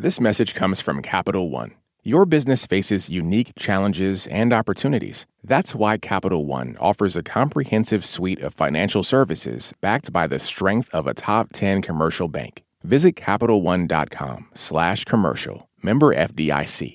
This message comes from Capital One. Your business faces unique challenges and opportunities. That's why Capital One offers a comprehensive suite of financial services backed by the strength of a top 10 commercial bank. Visit CapitalOne.com/commercial. Member FDIC.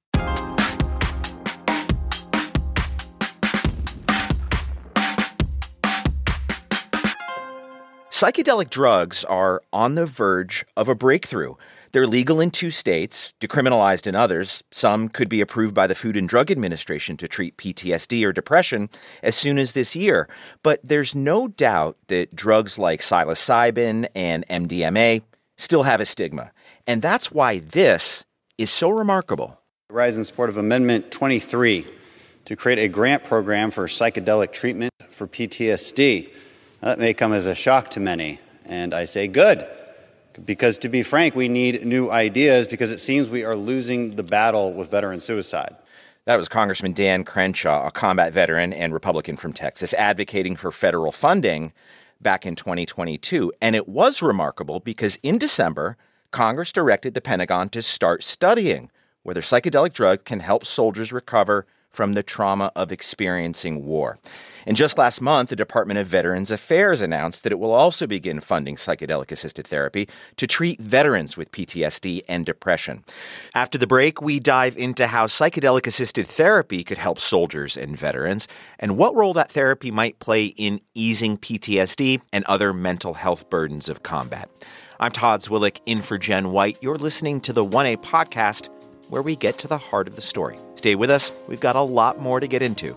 Psychedelic drugs are on the verge of a breakthrough. They're legal in 2 states, decriminalized in others. Some could be approved by the Food and Drug Administration to treat PTSD or depression as soon as this year. But there's no doubt that drugs like psilocybin and MDMA still have a stigma. And that's why this is so remarkable. I rise in support of Amendment 23 to create a grant program for psychedelic treatment for PTSD. That may come as a shock to many, and I say good, because to be frank, we need new ideas because it seems we are losing the battle with veteran suicide. That was Congressman Dan Crenshaw, a combat veteran and Republican from Texas, advocating for federal funding back in 2022. And it was remarkable because in December, Congress directed the Pentagon to start studying whether psychedelic drugs can help soldiers recover from the trauma of experiencing war. And just last month, the Department of Veterans Affairs announced that it will also begin funding psychedelic-assisted therapy to treat veterans with PTSD and depression. After the break, we dive into how psychedelic-assisted therapy could help soldiers and veterans, and what role that therapy might play in easing PTSD and other mental health burdens of combat. I'm Todd Zwillich, in for Jen White. You're listening to the 1A podcast, where we get to the heart of the story. Stay with us. We've got a lot more to get into.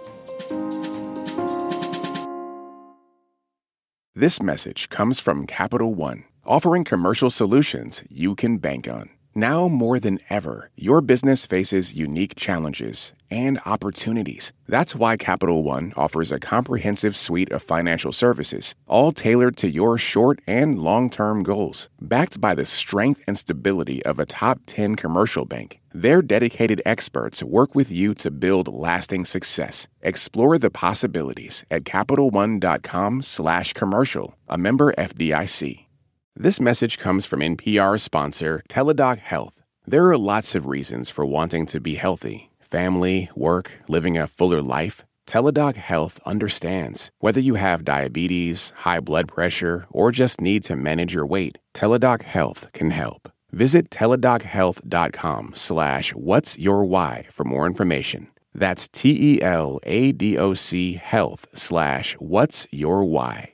This message comes from Capital One, offering commercial solutions you can bank on. Now more than ever, your business faces unique challenges and opportunities. That's why Capital One offers a comprehensive suite of financial services, all tailored to your short and long-term goals. Backed by the strength and stability of a top 10 commercial bank, their dedicated experts work with you to build lasting success. Explore the possibilities at CapitalOne.com/commercial, a member FDIC. This message comes from NPR sponsor Teladoc Health. There are lots of reasons for wanting to be healthy. Family, work, living a fuller life. Teladoc Health understands. Whether you have diabetes, high blood pressure, or just need to manage your weight, Teladoc Health can help. Visit teladochealth.com/what's your why for more information. That's TELADOC health/what's your why.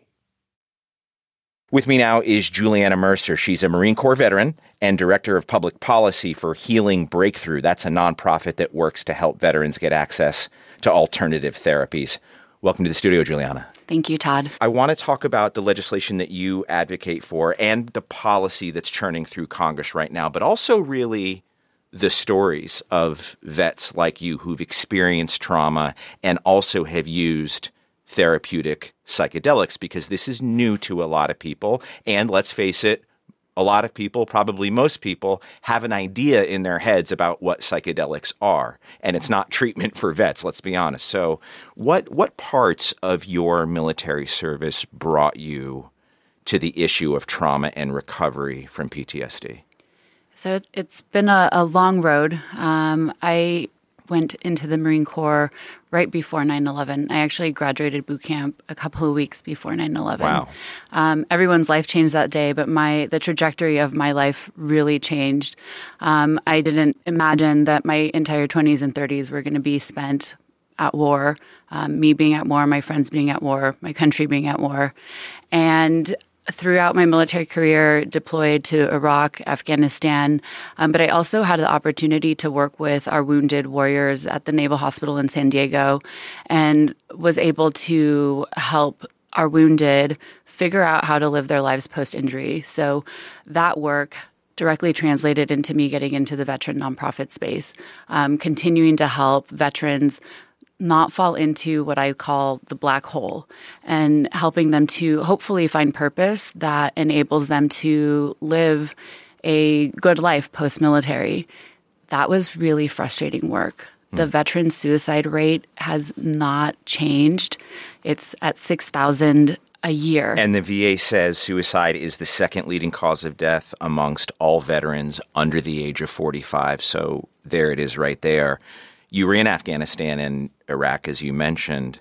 With me now is Juliana Mercer. She's a Marine Corps veteran and Director of Public Policy for Healing Breakthrough. That's a nonprofit that works to help veterans get access to alternative therapies. Welcome to the studio, Juliana. Thank you, Todd. I want to talk about the legislation that you advocate for and the policy that's churning through Congress right now, but also really the stories of vets like you who've experienced trauma and also have used therapeutic psychedelics, because this is new to a lot of people. And let's face it, a lot of people, probably most people, have an idea in their heads about what psychedelics are. And it's not treatment for vets, let's be honest. So what parts of your military service brought you to the issue of trauma and recovery from PTSD? So it's been a long road. I went into the Marine Corps right before 9/11. I actually graduated boot camp a couple of weeks before 9/11. Wow. Everyone's life changed that day, but the trajectory of my life really changed. I didn't imagine that my entire 20s and 30s were going to be spent at war, me being at war, my friends being at war, my country being at war. And throughout my military career, deployed to Iraq, Afghanistan, but I also had the opportunity to work with our wounded warriors at the Naval Hospital in San Diego and was able to help our wounded figure out how to live their lives post-injury. So that work directly translated into me getting into the veteran nonprofit space, continuing to help veterans not fall into what I call the black hole, and helping them to hopefully find purpose that enables them to live a good life post-military. That was really frustrating work. The veteran suicide rate has not changed. It's at 6,000 a year. And the VA says suicide is the second leading cause of death amongst all veterans under the age of 45. So there it is right there. You were in Afghanistan and Iraq, as you mentioned.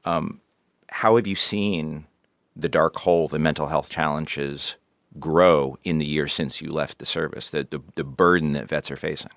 How have you seen the dark hole, the mental health challenges grow in the year since you left the service, the burden that vets are facing?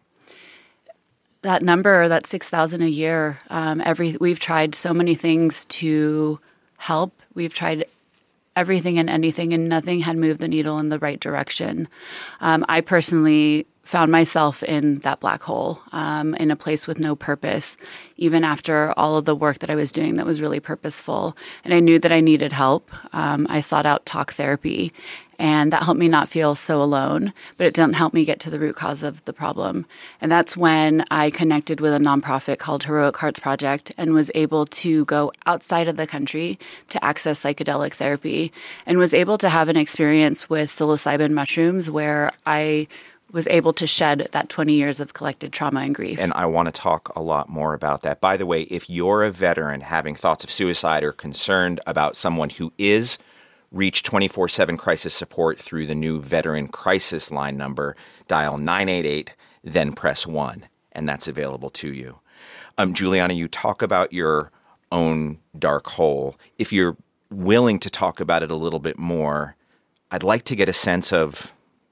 That number, that 6,000 a year, we've tried so many things to help. We've tried everything and anything, and nothing had moved the needle in the right direction. I personally found myself in that black hole, in a place with no purpose, even after all of the work that I was doing that was really purposeful. And I knew that I needed help. I sought out talk therapy, and that helped me not feel so alone, but it didn't help me get to the root cause of the problem. And that's when I connected with a nonprofit called Heroic Hearts Project and was able to go outside of the country to access psychedelic therapy, and was able to have an experience with psilocybin mushrooms where I was able to shed that 20 years of collected trauma and grief. And I want to talk a lot more about that. By the way, if you're a veteran having thoughts of suicide or concerned about someone who is, reach 24/7 crisis support through the new Veteran Crisis Line number. Dial 988, then press 1, and that's available to you. Juliana, you talk about your own dark hole. If you're willing to talk about it a little bit more, I'd like to get a sense of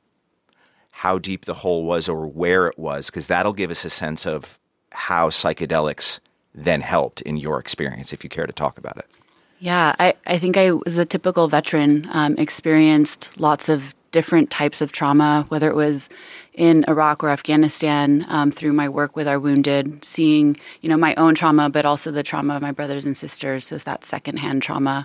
how deep the hole was or where it was, because that'll give us a sense of how psychedelics then helped in your experience, if you care to talk about it. Yeah, I think I was a typical veteran, experienced lots of different types of trauma, whether it was in Iraq or Afghanistan, through my work with our wounded, seeing, my own trauma, but also the trauma of my brothers and sisters. So it's that secondhand trauma.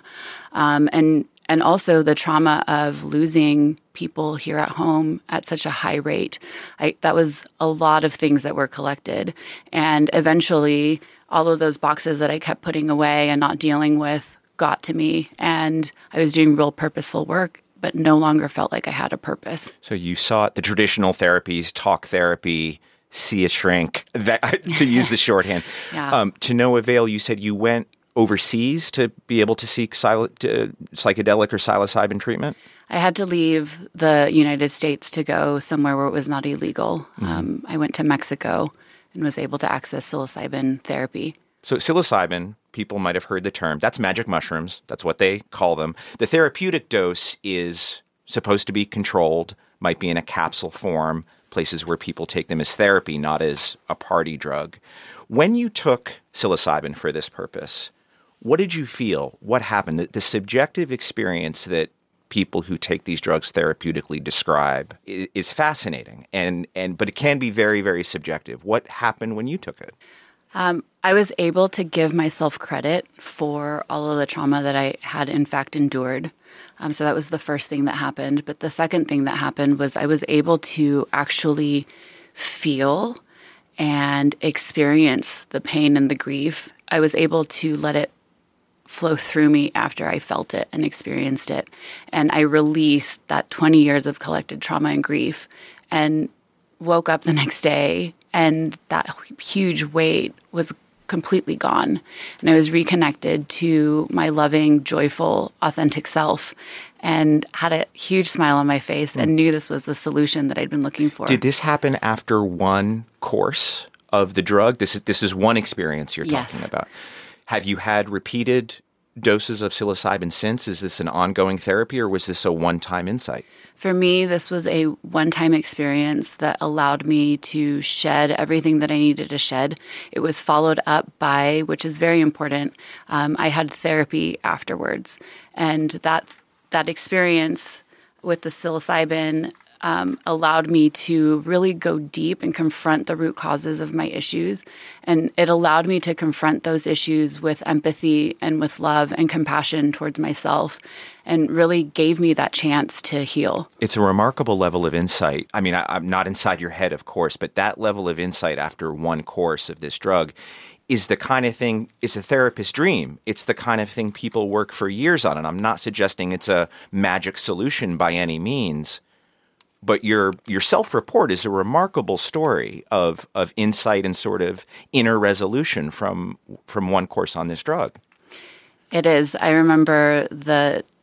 And also the trauma of losing people here at home at such a high rate. That was a lot of things that were collected. And eventually, all of those boxes that I kept putting away and not dealing with got to me. And I was doing real purposeful work, but no longer felt like I had a purpose. So you sought the traditional therapies, talk therapy, see a shrink, to use the shorthand. Yeah. To no avail. You said you went overseas to be able to seek psychedelic or psilocybin treatment? I had to leave the United States to go somewhere where it was not illegal. Mm-hmm. I went to Mexico and was able to access psilocybin therapy. So psilocybin, people might have heard the term. That's magic mushrooms. That's what they call them. The therapeutic dose is supposed to be controlled, might be in a capsule form, places where people take them as therapy, not as a party drug. When you took psilocybin for this purpose, what did you feel? What happened? The subjective experience that people who take these drugs therapeutically describe is fascinating, but it can be very, very subjective. What happened when you took it? I was able to give myself credit for all of the trauma that I had in fact endured. So that was the first thing that happened. But the second thing that happened was I was able to actually feel and experience the pain and the grief. I was able to let it flow through me after I felt it and experienced it. And I released that 20 years of collected trauma and grief and woke up the next day, and that huge weight was completely gone. And I was reconnected to my loving, joyful, authentic self and had a huge smile on my face and knew this was the solution that I'd been looking for. Did this happen after one course of the drug? This is one experience you're talking about. Have you had repeated doses of psilocybin since? Is this an ongoing therapy, or was this a one-time insight? For me, this was a one-time experience that allowed me to shed everything that I needed to shed. It was followed up by, which is very important, I had therapy afterwards. And that experience with the psilocybin allowed me to really go deep and confront the root causes of my issues. And it allowed me to confront those issues with empathy and with love and compassion towards myself, and really gave me that chance to heal. It's a remarkable level of insight. I mean, I'm not inside your head, of course, but that level of insight after one course of this drug is the kind of thing, it's a therapist's dream. It's the kind of thing people work for years on. And I'm not suggesting it's a magic solution by any means. But your self-report is a remarkable story of insight and sort of inner resolution from one course on this drug. It is. I remember the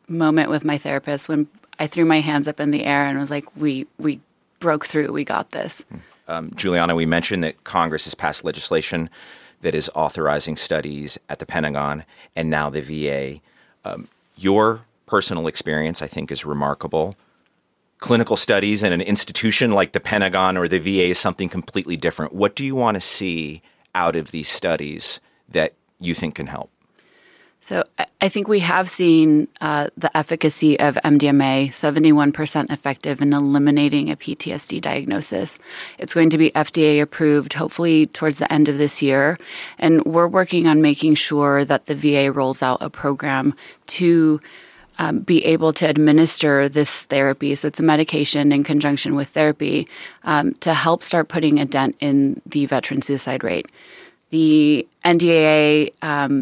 moment with my therapist when I threw my hands up in the air and was like, we broke through, we got this. Juliana, we mentioned that Congress has passed legislation that is authorizing studies at the Pentagon and now the VA. Your personal experience, I think, is remarkable. Clinical studies in an institution like the Pentagon or the VA is something completely different. What do you want to see out of these studies that you think can help? So I think we have seen the efficacy of MDMA, 71% effective in eliminating a PTSD diagnosis. It's going to be FDA approved, hopefully towards the end of this year. And we're working on making sure that the VA rolls out a program to be able to administer this therapy. So it's a medication in conjunction with therapy to help start putting a dent in the veteran suicide rate. The NDAA,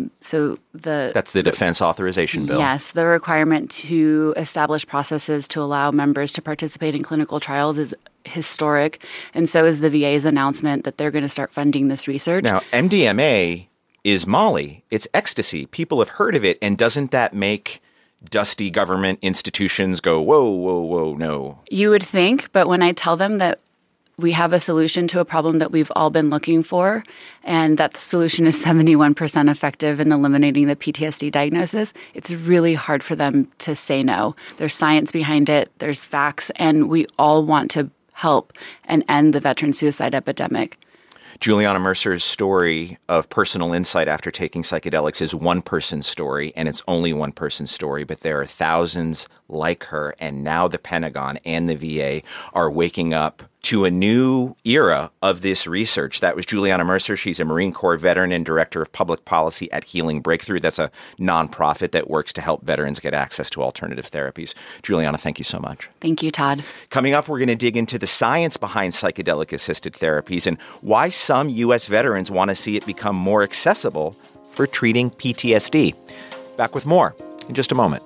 that's the Defense Authorization Bill. Yes, the requirement to establish processes to allow members to participate in clinical trials is historic, and so is the VA's announcement that they're going to start funding this research. Now, MDMA is Molly. It's ecstasy. People have heard of it, and doesn't that make dusty government institutions go, whoa, whoa, whoa, no? You would think, but when I tell them that we have a solution to a problem that we've all been looking for, and that the solution is 71% effective in eliminating the PTSD diagnosis, it's really hard for them to say no. There's science behind it, there's facts, and we all want to help and end the veteran suicide epidemic. Juliana Mercer's story of personal insight after taking psychedelics is one person's story, and it's only one person's story, but there are thousands like her, and now the Pentagon and the VA are waking up to a new era of this research. That was Juliana Mercer. She's a Marine Corps veteran and director of public policy at Healing Breakthrough. That's a nonprofit that works to help veterans get access to alternative therapies. Juliana, thank you so much. Thank you, Todd. Coming up, we're going to dig into the science behind psychedelic-assisted therapies and why some U.S. veterans want to see it become more accessible for treating PTSD. Back with more in just a moment.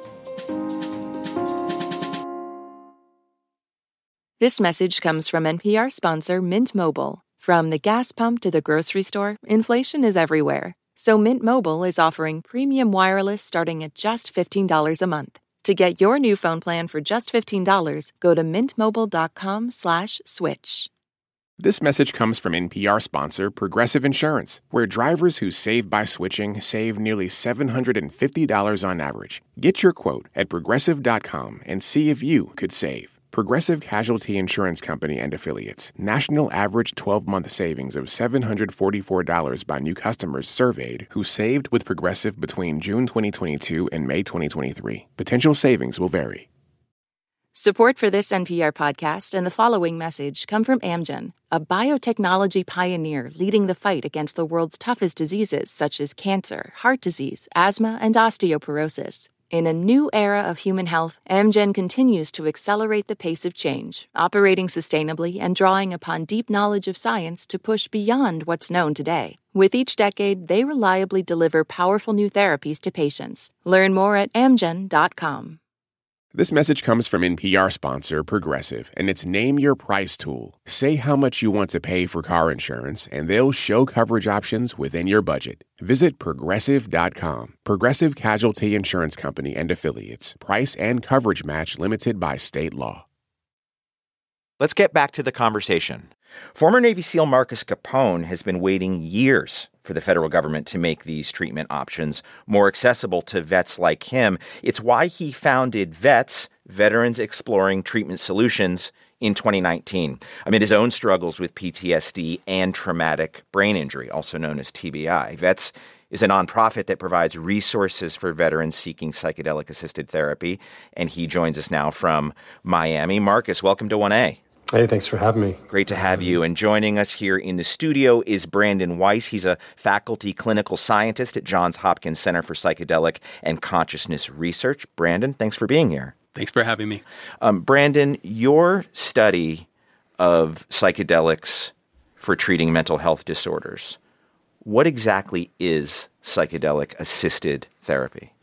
This message comes from NPR sponsor Mint Mobile. From the gas pump to the grocery store, inflation is everywhere. So Mint Mobile is offering premium wireless starting at just $15 a month. To get your new phone plan for just $15, go to mintmobile.com/switch. This message comes from NPR sponsor Progressive Insurance, where drivers who save by switching save nearly $750 on average. Get your quote at Progressive.com and see if you could save. Progressive Casualty Insurance Company and Affiliates. National average 12-month savings of $744 by new customers surveyed who saved with Progressive between June 2022 and May 2023. Potential savings will vary. Support for this NPR podcast and the following message come from Amgen, a biotechnology pioneer leading the fight against the world's toughest diseases such as cancer, heart disease, asthma, and osteoporosis. In a new era of human health, Amgen continues to accelerate the pace of change, operating sustainably and drawing upon deep knowledge of science to push beyond what's known today. With each decade, they reliably deliver powerful new therapies to patients. Learn more at amgen.com. This message comes from NPR sponsor Progressive and its Name Your Price tool. Say how much you want to pay for car insurance, and they'll show coverage options within your budget. Visit Progressive.com. Progressive Casualty Insurance Company and Affiliates. Price and coverage match limited by state law. Let's get back to the conversation. Former Navy SEAL Marcus Capone has been waiting years for the federal government to make these treatment options more accessible to vets like him. It's why he founded VETS, Veterans Exploring Treatment Solutions, in 2019, amid his own struggles with PTSD and traumatic brain injury, also known as TBI. VETS is a nonprofit that provides resources for veterans seeking psychedelic-assisted therapy, and he joins us now from Miami. Marcus, welcome to 1A. Hey, thanks for having me. Great to have you. And joining us here in the studio is Brandon Weiss. He's a faculty clinical scientist at Johns Hopkins Center for Psychedelic and Consciousness Research. Brandon, thanks for being here. Thanks for having me. Brandon, your study of psychedelics for treating mental health disorders, what exactly is psychedelic-assisted therapy?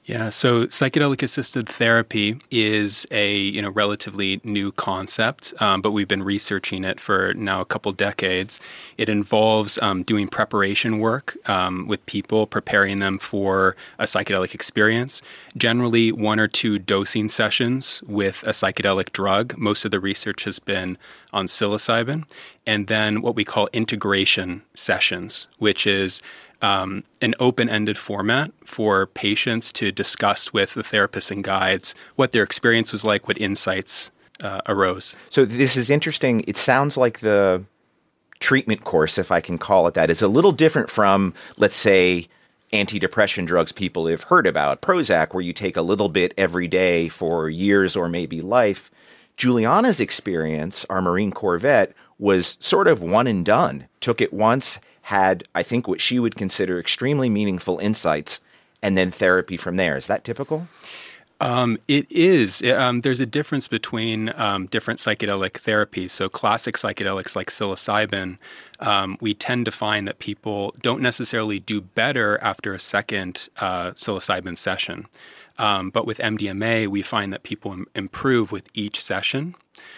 Yeah, so psychedelic-assisted therapy is a relatively new concept, but we've been researching it for now a couple decades. It involves doing preparation work with people, preparing them for a psychedelic experience. Generally, 1 or 2 dosing sessions with a psychedelic drug. Most of the research has been on psilocybin, and then what we call integration sessions, which is an open-ended format for patients to discuss with the therapists and guides what their experience was like, what insights arose. So this is interesting. It sounds like the treatment course, if I can call it that, is a little different from, let's say, antidepressant drugs people have heard about, Prozac, where you take a little bit every day for years or maybe life. Juliana's experience, our Marine Corps vet, was sort of one and done. Took it once, had, I think, what she would consider extremely meaningful insights, and then therapy from there. Is that typical? It is. There's a difference between different psychedelic therapies. So classic psychedelics like psilocybin, we tend to find that people don't necessarily do better after a second psilocybin session. But with MDMA, we find that people improve with each session.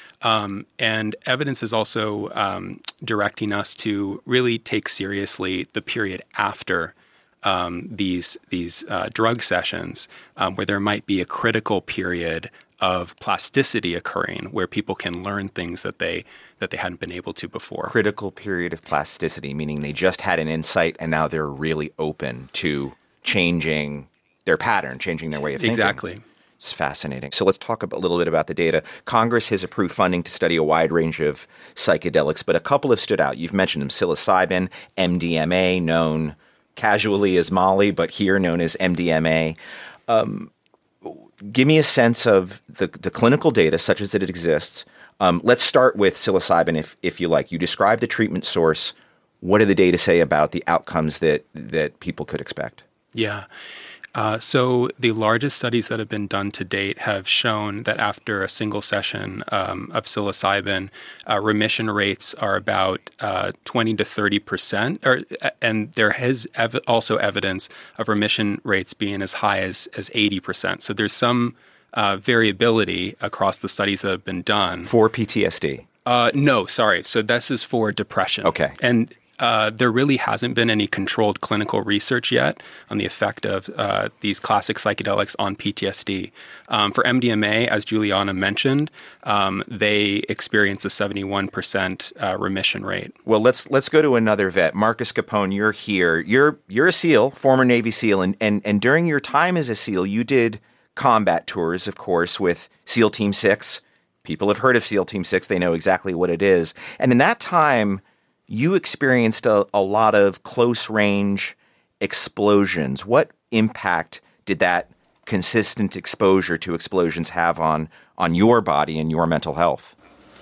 And evidence is also directing us to really take seriously the period after these drug sessions, where there might be a critical period of plasticity occurring, where people can learn things that they hadn't been able to before. Critical period of plasticity, meaning they just had an insight and now they're really open to changing their pattern, changing their way of thinking. Exactly. It's fascinating. So let's talk a little bit about the data. Congress has approved funding to study a wide range of psychedelics, but a couple have stood out. You've mentioned them: psilocybin, MDMA, known casually as Molly, but here known as MDMA. Give me a sense of the clinical data, such as that it exists. Let's start with psilocybin, if you like. You described the treatment source. What do the data say about the outcomes that people could expect? Yeah. So the largest studies that have been done to date have shown that after a single session of psilocybin, remission rates are about 20 to 30%, and there is also evidence of remission rates being as high as 80%. So there's some variability across the studies that have been done. For PTSD? No, sorry. So this is for depression. Okay. And there really hasn't been any controlled clinical research yet on the effect of these classic psychedelics on PTSD. For MDMA, as Juliana mentioned, they experience a 71% remission rate. Well, let's go to another vet. Marcus Capone, you're here. You're a SEAL, former Navy SEAL, and during your time as a SEAL, you did combat tours, of course, with SEAL Team 6. People have heard of SEAL Team 6. They know exactly what it is. And in that time, you experienced a lot of close-range explosions. What impact did that consistent exposure to explosions have on your body and your mental health?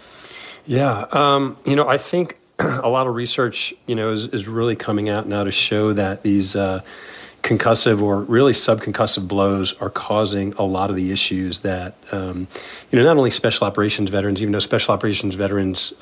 Yeah, I think a lot of research, is really coming out now to show that these concussive or really subconcussive blows are causing a lot of the issues that, not only special operations veterans, even though special operations veterans,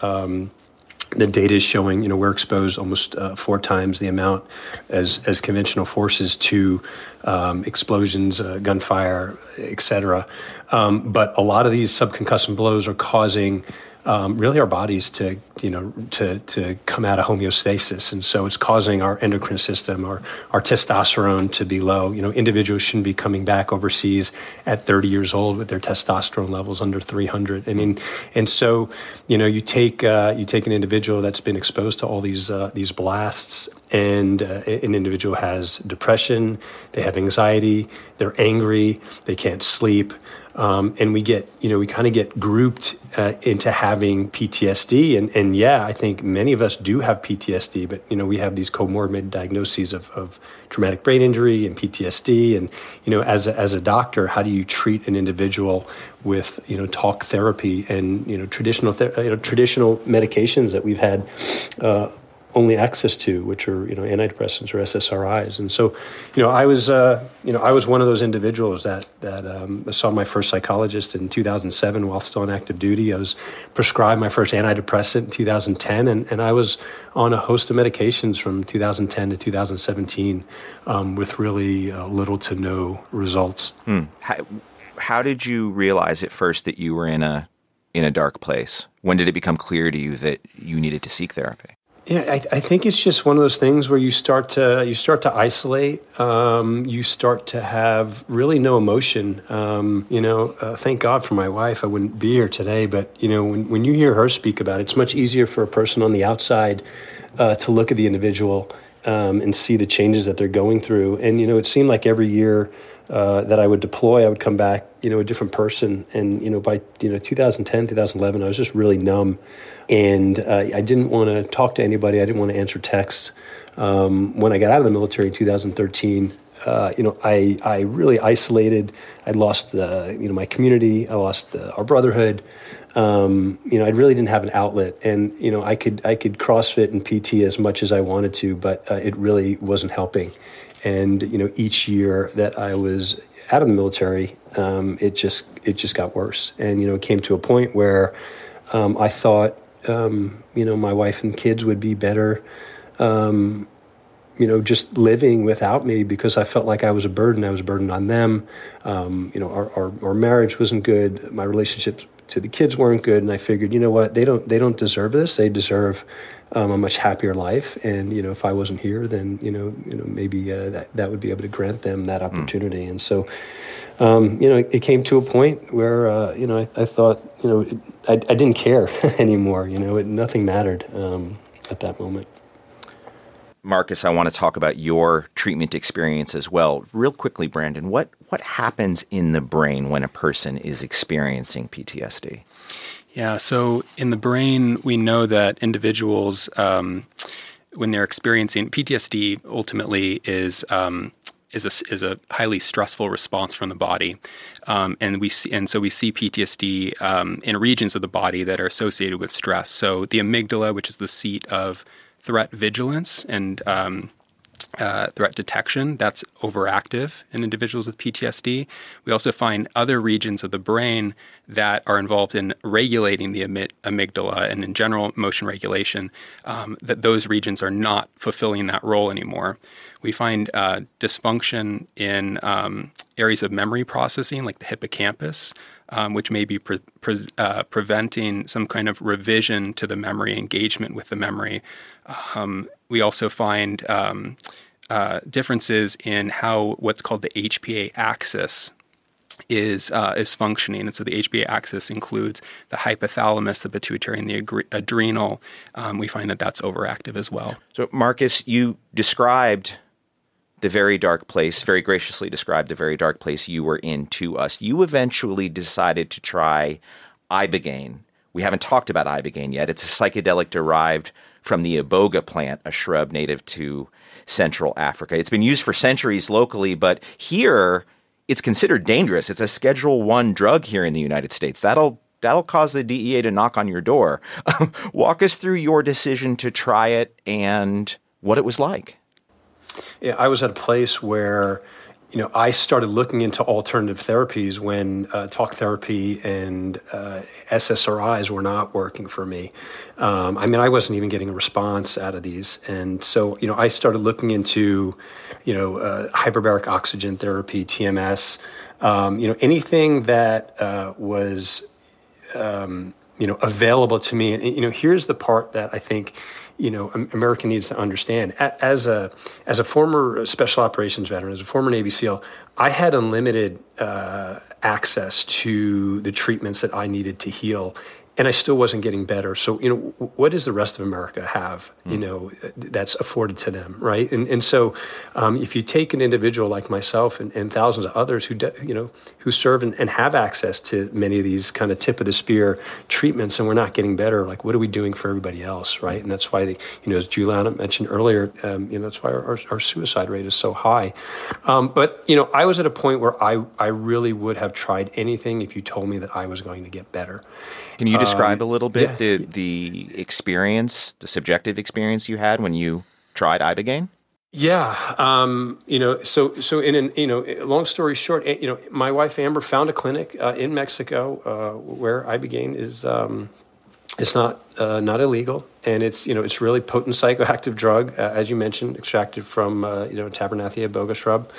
the data is showing, we're exposed almost 4 times the amount as conventional forces to explosions, gunfire, et cetera. But a lot of these subconcussive blows are causing really our bodies to come out of homeostasis. And so it's causing our endocrine system, our testosterone to be low. Individuals shouldn't be coming back overseas at 30 years old with their testosterone levels under 300. And so, you take an individual that's been exposed to all these blasts, and an individual has depression, they have anxiety, they're angry, they can't sleep. And we kind of get grouped into having PTSD. And yeah, I think many of us do have PTSD, but, we have these comorbid diagnoses of traumatic brain injury and PTSD. And, as a doctor, how do you treat an individual with, talk therapy and, traditional medications that we've had only access to, which are, antidepressants or SSRIs. And so, I was one of those individuals that saw my first psychologist in 2007 while still on active duty. I was prescribed my first antidepressant in 2010, and I was on a host of medications from 2010 to 2017 with really little to no results. How did you realize at first that you were in a dark place? When did it become clear to you that you needed to seek therapy? Yeah, I think it's just one of those things where you start to isolate. You start to have really no emotion. Thank God for my wife. I wouldn't be here today. But when you hear her speak about it, it's much easier for a person on the outside to look at the individual and see the changes that they're going through. And it seemed like every year that I would deploy, I would come back, a different person. And by 2010, 2011, I was just really numb. And I didn't want to talk to anybody. I didn't want to answer texts. When I got out of the military in 2013, I really isolated. I lost, my community. I lost our brotherhood. I really didn't have an outlet. And, I could CrossFit and PT as much as I wanted to, but it really wasn't helping. And, each year that I was out of the military, it just got worse. And, it came to a point where I thought, my wife and kids would be better, just living without me, because I felt like I was a burden. I was a burden on them. Our marriage wasn't good. My relationships to the kids weren't good. And I figured, they don't deserve this. They deserve a much happier life. And, if I wasn't here, then, maybe that would be able to grant them that opportunity. And so, it came to a point where, I thought, I didn't care anymore. Nothing mattered at that moment. Marcus, I want to talk about your treatment experience as well. Real quickly, Brandon, what happens in the brain when a person is experiencing PTSD? Yeah, so in the brain, we know that individuals, when they're experiencing PTSD, ultimately is a highly stressful response from the body, and so we see PTSD in regions of the body that are associated with stress. So the amygdala, which is the seat of threat vigilance and threat detection, that's overactive in individuals with PTSD. We also find other regions of the brain that are involved in regulating the amygdala and in general emotion regulation, that those regions are not fulfilling that role anymore. We find dysfunction in areas of memory processing, like the hippocampus, which may be preventing some kind of revision to the memory, engagement with the memory. We also find differences in how what's called the HPA axis is functioning. And so the HPA axis includes the hypothalamus, the pituitary, and the adrenal. We find that that's overactive as well. So, Marcus, you described the very dark place, very graciously described the very dark place you were in to us. You eventually decided to try ibogaine. We haven't talked about ibogaine yet. It's a psychedelic derived from the iboga plant, a shrub native to Central Africa. It's been used for centuries locally, but here it's considered dangerous. It's a Schedule I drug here in the United States. That'll cause the DEA to knock on your door. Walk us through your decision to try it and what it was like. Yeah, I was at a place where, I started looking into alternative therapies when talk therapy and SSRIs were not working for me. I wasn't even getting a response out of these. And so, I started looking into, hyperbaric oxygen therapy, TMS, anything that was, available to me. And, here's the part that I think, America needs to understand. As a former special operations veteran, as a former Navy SEAL, I had unlimited access to the treatments that I needed to heal, and I still wasn't getting better. So, what does the rest of America have, that's afforded to them, right? And so, if you take an individual like myself and thousands of others who serve and have access to many of these kind of tip of the spear treatments, and we're not getting better, like what are we doing for everybody else, right? And that's why, as Juliana mentioned earlier, that's why our suicide rate is so high. But I was at a point where I really would have tried anything if you told me that I was going to get better. Can you describe a little bit the experience, the subjective experience you had when you tried Ibogaine? Yeah, so long story short, my wife Amber found a clinic in Mexico where Ibogaine is it's not illegal, and it's really potent psychoactive drug, as you mentioned, extracted from Tabernathia boga shrub.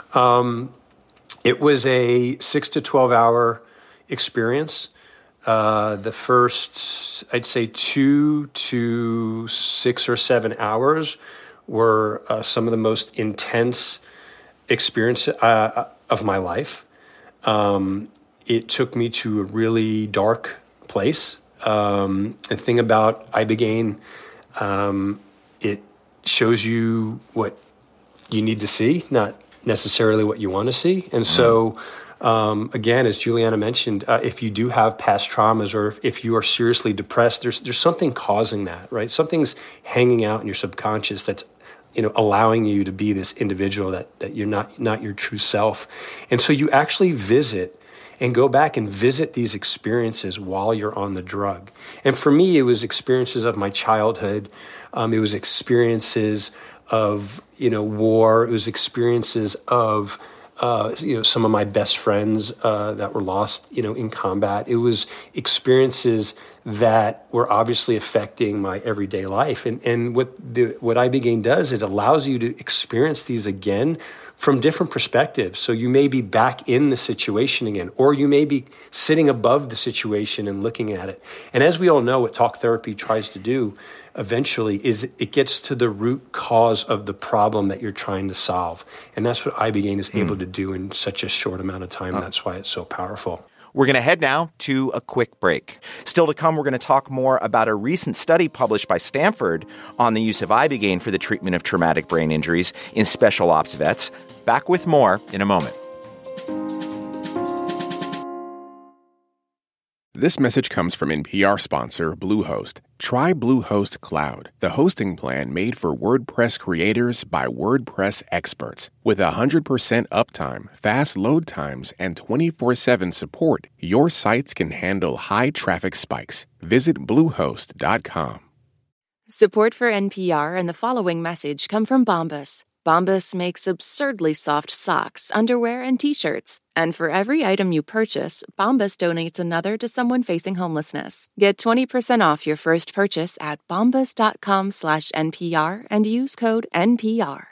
It was a 6 to 12 hour experience. The first, I'd say, 2 to 6 or 7 hours were some of the most intense experience of my life. It took me to a really dark place. The thing about Ibogaine, it shows you what you need to see, not necessarily what you want to see. And so, again, as Juliana mentioned, if you do have past traumas or if you are seriously depressed, there's something causing that, right? Something's hanging out in your subconscious that's allowing you to be this individual that you're not your true self. And so you actually visit and go back and visit these experiences while you're on the drug. And for me, it was experiences of my childhood. It was experiences of, war. It was experiences of, some of my best friends that were lost, in combat. It was experiences that were obviously affecting my everyday life. And what Ibogaine does, it allows you to experience these again from different perspectives. So you may be back in the situation again, or you may be sitting above the situation and looking at it. And as we all know, what talk therapy tries to do eventually is it gets to the root cause of the problem that you're trying to solve. And that's what Ibogaine is able to do in such a short amount of time. That's why it's so powerful. We're going to head now to a quick break. Still to come, we're going to talk more about a recent study published by Stanford on the use of Ibogaine for the treatment of traumatic brain injuries in special ops vets. Back with more in a moment. This message comes from NPR sponsor Bluehost. Try Bluehost Cloud, the hosting plan made for WordPress creators by WordPress experts. With 100% uptime, fast load times, and 24/7 support, your sites can handle high traffic spikes. Visit Bluehost.com. Support for NPR and the following message come from Bombas. Bombas makes absurdly soft socks, underwear, and T-shirts. And for every item you purchase, Bombas donates another to someone facing homelessness. Get 20% off your first purchase at bombas.com/NPR and use code NPR.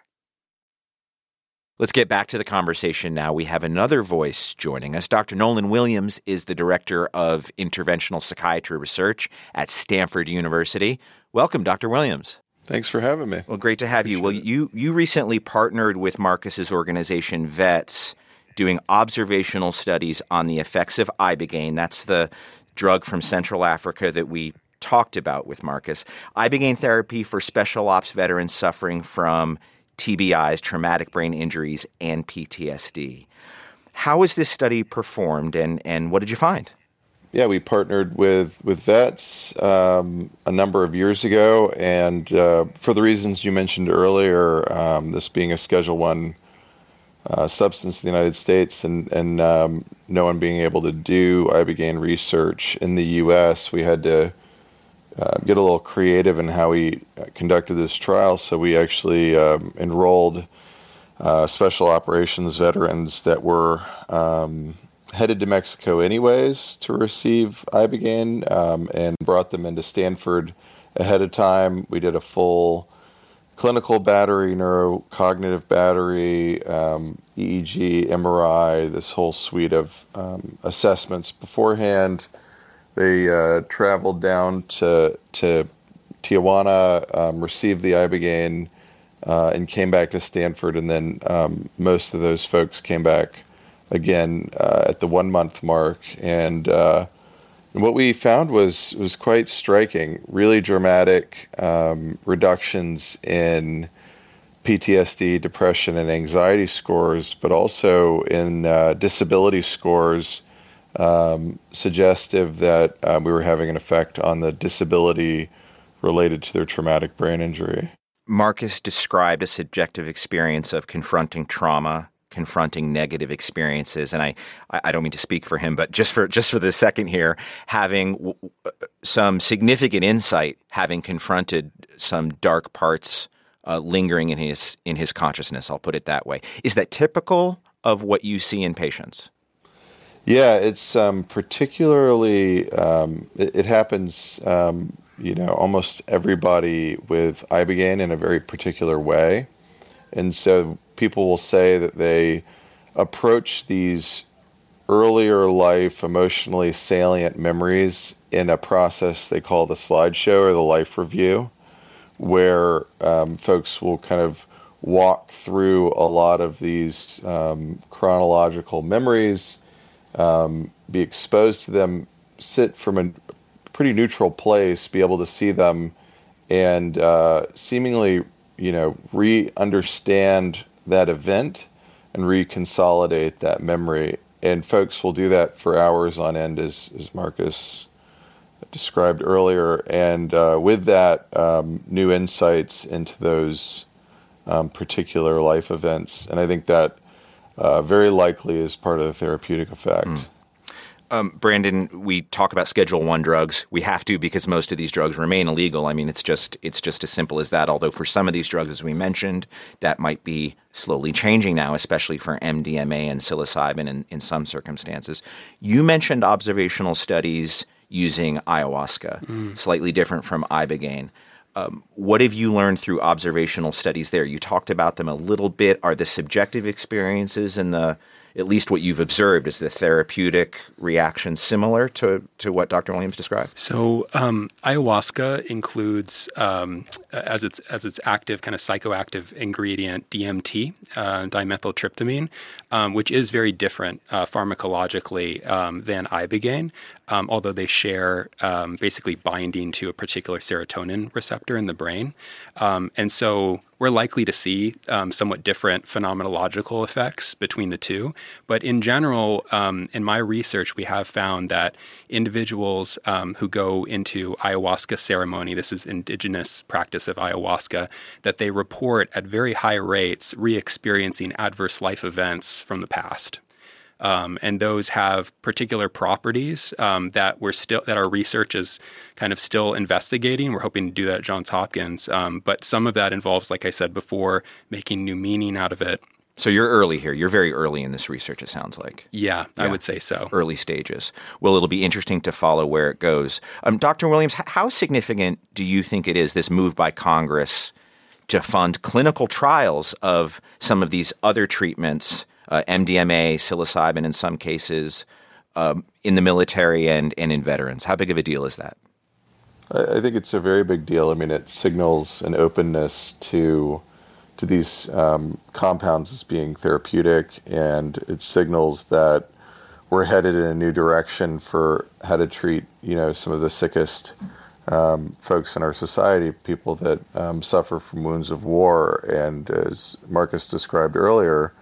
Let's get back to the conversation now. We have another voice joining us. Dr. Nolan Williams is the Director of Interventional Psychiatry Research at Stanford University. Welcome, Dr. Williams. Thanks for having me. Well, great to have you. Well, you recently partnered with Marcus's organization, VETS, doing observational studies on the effects of Ibogaine. That's the drug from Central Africa that we talked about with Marcus. Ibogaine therapy for special ops veterans suffering from TBIs, traumatic brain injuries, and PTSD. How was this study performed, and what did you find? Yeah, we partnered with VETS a number of years ago, and for the reasons you mentioned earlier, this being a Schedule I substance in the United States and no one being able to do Ibogaine research in the U.S., we had to get a little creative in how we conducted this trial. So we actually enrolled special operations veterans that were headed to Mexico anyways to receive Ibogaine and brought them into Stanford ahead of time. We did a full clinical battery, neurocognitive battery, EEG, MRI, this whole suite of assessments beforehand. They traveled down to Tijuana, received the Ibogaine, and came back to Stanford. And then most of those folks came back again at the 1 month mark. And what we found was quite striking, really dramatic reductions in PTSD, depression, and anxiety scores, but also in disability scores, suggestive that we were having an effect on the disability related to their traumatic brain injury. Marcus described a subjective experience of confronting trauma, confronting negative experiences. And I don't mean to speak for him, but just for the second here, having some significant insight, having confronted some dark parts lingering in his consciousness. I'll put it that way. Is that typical of what you see in patients? Yeah, it's particularly, it happens, almost everybody with Ibogaine in a very particular way. And so people will say that they approach these earlier life, emotionally salient memories in a process they call the slideshow or the life review, where folks will kind of walk through a lot of these chronological memories, be exposed to them, sit from a pretty neutral place, be able to see them, and seemingly, re-understand that event and reconsolidate that memory. And folks will do that for hours on end, as Marcus described earlier. And with that, new insights into those particular life events. And I think that very likely is part of the therapeutic effect. Brandon, we talk about Schedule I drugs. We have to because most of these drugs remain illegal. I mean, it's just as simple as that. Although for some of these drugs, as we mentioned, that might be slowly changing now, especially for MDMA and psilocybin in some circumstances. You mentioned observational studies using ayahuasca, slightly different from Ibogaine. What have you learned through observational studies there? You talked about them a little bit. Are the subjective experiences and at least what you've observed, is the therapeutic reaction similar to what Dr. Williams described? So ayahuasca includes, as its active kind of psychoactive ingredient, DMT, dimethyltryptamine, which is very different pharmacologically than Ibogaine, although they share basically binding to a particular serotonin receptor in the brain. And so we're likely to see somewhat different phenomenological effects between the two. But in general, in my research, we have found that individuals who go into ayahuasca ceremony, this is indigenous practice of ayahuasca, that they report at very high rates re-experiencing adverse life events from the past. And those have particular properties that our research is kind of still investigating. We're hoping to do that at Johns Hopkins. But some of that involves, like I said before, making new meaning out of it. So you're early here. You're very early in this research, it sounds like. Yeah, I would say so. Early stages. Well, it'll be interesting to follow where it goes. Dr. Williams, how significant do you think it is, this move by Congress to fund clinical trials of some of these other treatments, MDMA, psilocybin in some cases, in the military and in veterans? How big of a deal is that? I think it's a very big deal. I mean, it signals an openness to these compounds as being therapeutic, and it signals that we're headed in a new direction for how to treat, some of the sickest folks in our society, people that suffer from wounds of war. And as Marcus described earlier,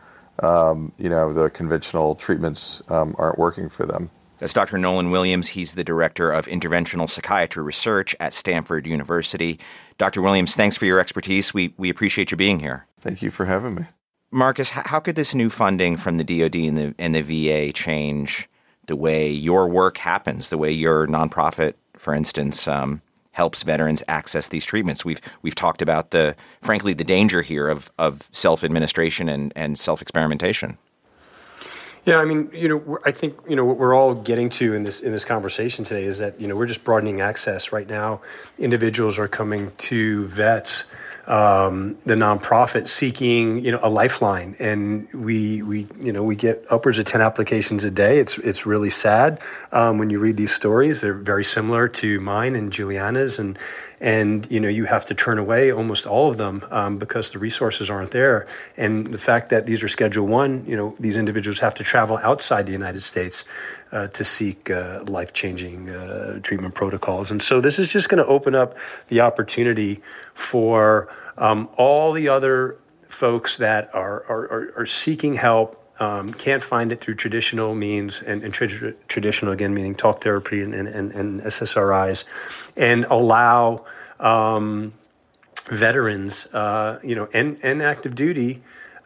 the conventional treatments aren't working for them. That's Dr. Nolan Williams. He's the Director of Interventional Psychiatry Research at Stanford University. Dr. Williams, thanks for your expertise. We appreciate you being here. Thank you for having me. Marcus, how could this new funding from the DoD and the VA change the way your work happens, the way your nonprofit, for instance, helps veterans access these treatments? We've talked about the danger here of self-administration and self-experimentation. Yeah, I mean, I think, what we're all getting to in this conversation today is that, we're just broadening access. Right now, individuals are coming to vets, the nonprofit, seeking, a lifeline, and we get upwards of 10 applications a day. It's really sad when you read these stories. They're very similar to mine and Juliana's, and you have to turn away almost all of them because the resources aren't there. And the fact that these are Schedule I, these individuals have to travel outside the United States to seek life-changing treatment protocols. And so this is just going to open up the opportunity for all the other folks that are seeking help, can't find it through traditional means, and traditional, again, meaning talk therapy and SSRIs, and allow veterans, and active duty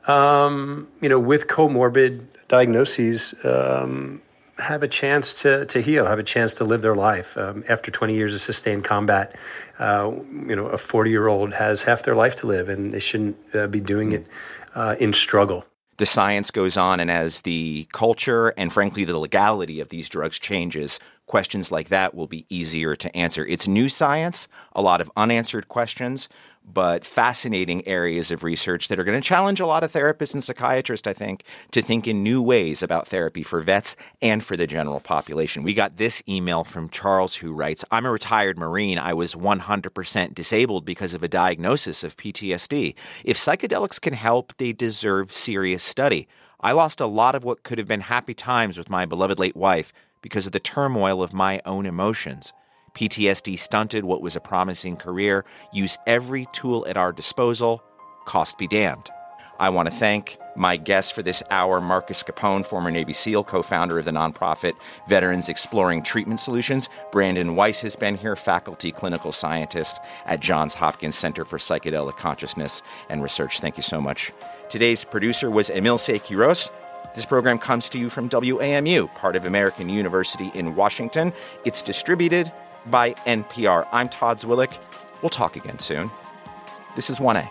with comorbid diagnoses, have a chance to heal, have a chance to live their life. After 20 years of sustained combat, a 40-year-old has half their life to live, and they shouldn't be doing it in struggle. The science goes on, and as the culture and, frankly, the legality of these drugs changes, questions like that will be easier to answer. It's new science, a lot of unanswered questions, but fascinating areas of research that are going to challenge a lot of therapists and psychiatrists, I think, to think in new ways about therapy for vets and for the general population. We got this email from Charles, who writes, I'm a retired Marine. I was 100% disabled because of a diagnosis of PTSD. If psychedelics can help, they deserve serious study. I lost a lot of what could have been happy times with my beloved late wife because of the turmoil of my own emotions. PTSD stunted what was a promising career. Use every tool at our disposal. Cost be damned. I want to thank my guest for this hour, Marcus Capone, former Navy SEAL, co-founder of the nonprofit Veterans Exploring Treatment Solutions. Brandon Weiss has been here, faculty clinical scientist at Johns Hopkins Center for Psychedelic Consciousness and Research. Thank you so much. Today's producer was Emilce Quiroz. This program comes to you from WAMU, part of American University in Washington. It's distributed by NPR. I'm Todd Zwillich. We'll talk again soon. This is 1A.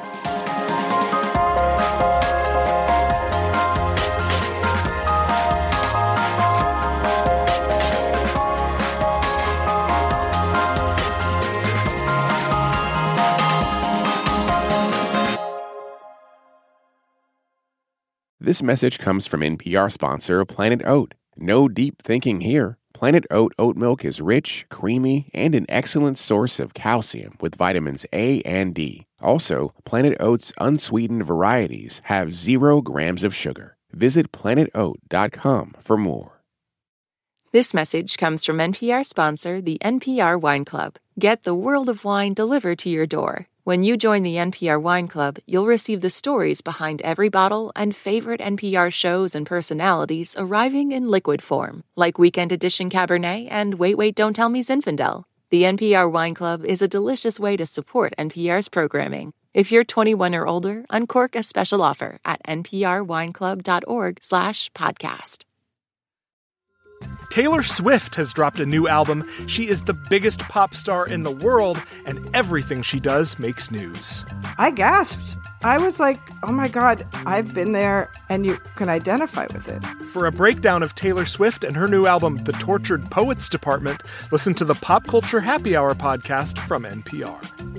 This message comes from NPR sponsor Planet Oat. No deep thinking here. Planet Oat oat milk is rich, creamy, and an excellent source of calcium with vitamins A and D. Also, Planet Oat's unsweetened varieties have 0 grams of sugar. Visit planetoat.com for more. This message comes from NPR sponsor, the NPR Wine Club. Get the world of wine delivered to your door. When you join the NPR Wine Club, you'll receive the stories behind every bottle and favorite NPR shows and personalities arriving in liquid form, like Weekend Edition Cabernet and Wait, Don't Tell Me Zinfandel. The NPR Wine Club is a delicious way to support NPR's programming. If you're 21 or older, uncork a special offer at nprwineclub.org/podcast. Taylor Swift has dropped a new album. She is the biggest pop star in the world, and everything she does makes news. I gasped. I was like, oh my God, I've been there, and you can identify with it. For a breakdown of Taylor Swift and her new album, The Tortured Poets Department, listen to the Pop Culture Happy Hour podcast from NPR.